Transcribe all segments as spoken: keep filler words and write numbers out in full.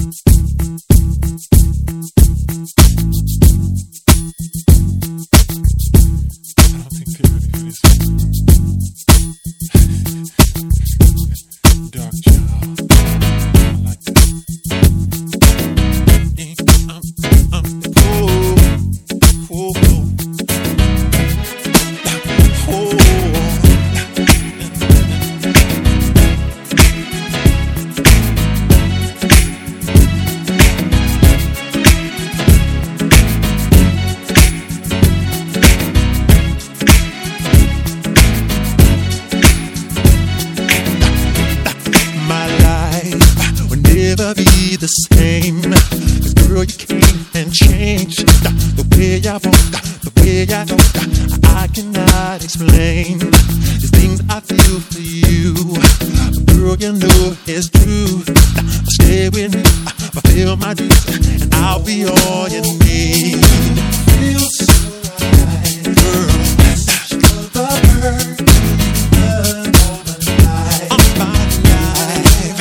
Never be the same. 'Cause girl, you came and changed the way I walk, the way I talk. I cannot explain the things I feel for you. Girl, you know it's true. Stay with me, fulfill my dreams, and I'll be all you need. Feels so right, girl. That's the perfect love of my life. Of my life.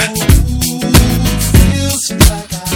Feels like I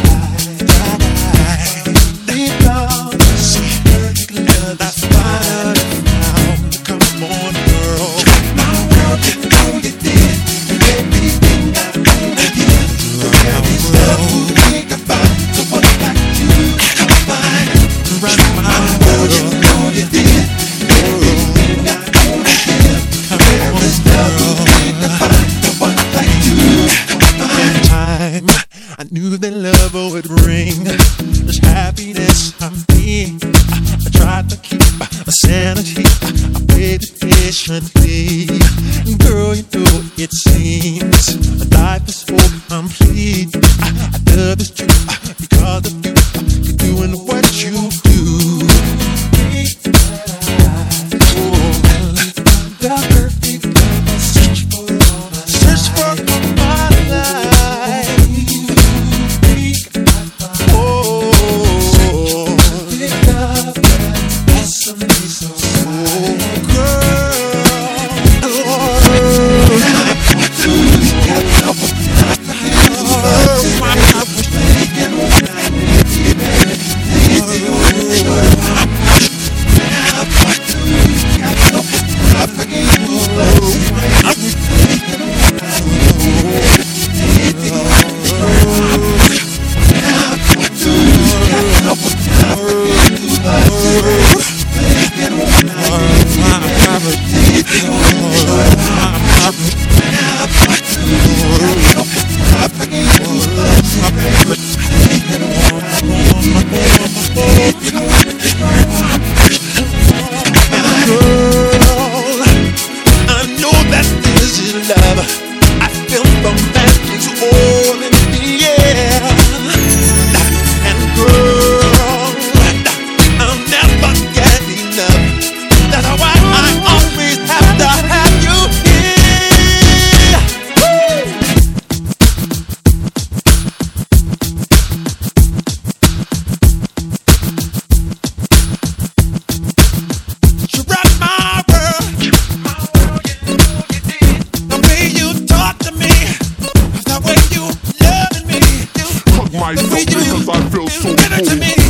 died. Deep down, perfect love. That's fine now. Come on, girl. My world, you know you did. You made me think I wanna get. There is love who think about. So what like you can find. Right, my world, you know you did. Everything I wanna give. There is love who think about. So what like you can find. Time I knew that love would bring this happiness I'm being. I, I tried to keep my sanity. I waited patiently. Girl, you know it seems life is so complete. I, I love this truth because of you. You're doing what you do. The perfect love, search for all my life. Search for all my life. Oh, perfect love, awesome, so right. Girl, I know that this is love. I feel the magic's all in the air. And girl, I'll never get enough. That's why I always have to have you here. You rock my world. The way you talk to me, the way you loving me, Hug myself because I feel so better to cool. me.